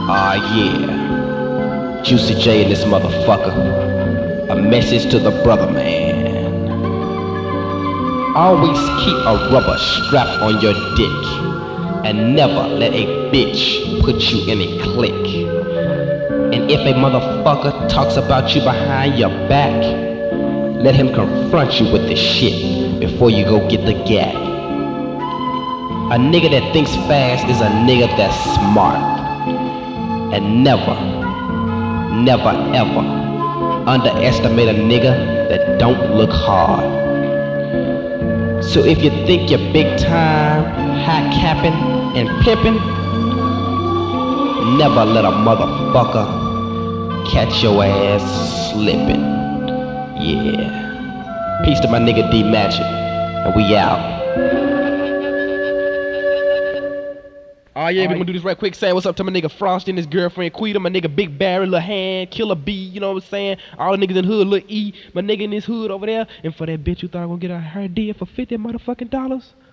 Ah yeah, Juicy J in this motherfucker. A message to the brother man. Always keep a rubber strap on your dick. And never let a bitch put you in a clique. And if a motherfucker talks about you behind your back, let him confront you with the shit before you go get the gap. A nigga that thinks fast is a nigga that's smart. And never, never ever underestimate a nigga that don't look hard. So if you think you're big time, high capping and pimping, never let a motherfucker catch your ass slipping. Yeah. Peace to my nigga D Magic, and we out. Oh yeah, we gonna do this right quick. Saying what's up to my nigga Frost and his girlfriend Quita, my nigga Big Barry, Lil Hand, Killer B, you know what I'm saying? All the niggas in the hood, Lil E, my nigga in this hood over there. And for that bitch who thought I was gonna get her deal for $50 motherfucking dollars,